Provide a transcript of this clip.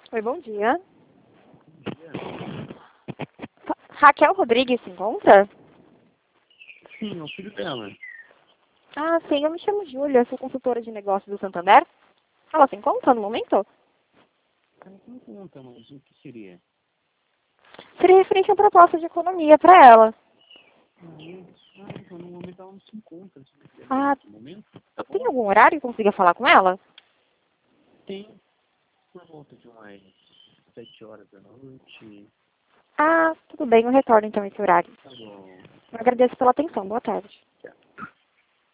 Oi, bom dia. Dia. Raquel Rodrigues se encontra? Sim, é o filho dela. Ah, sim, eu me chamo Júlia, sou consultora de negócios do Santander. Ela se encontra no momento? Ela não conta, mas o que seria? Seria referente a uma proposta de economia para ela. Então no momento ela não se encontra. Se você quer Ah, no momento, tem algum horário que eu consiga falar com ela? tem por volta de umas 7 horas da noite. Ah, tudo bem, eu retorno então esse horário. Tá bom. Eu agradeço pela atenção, boa tarde.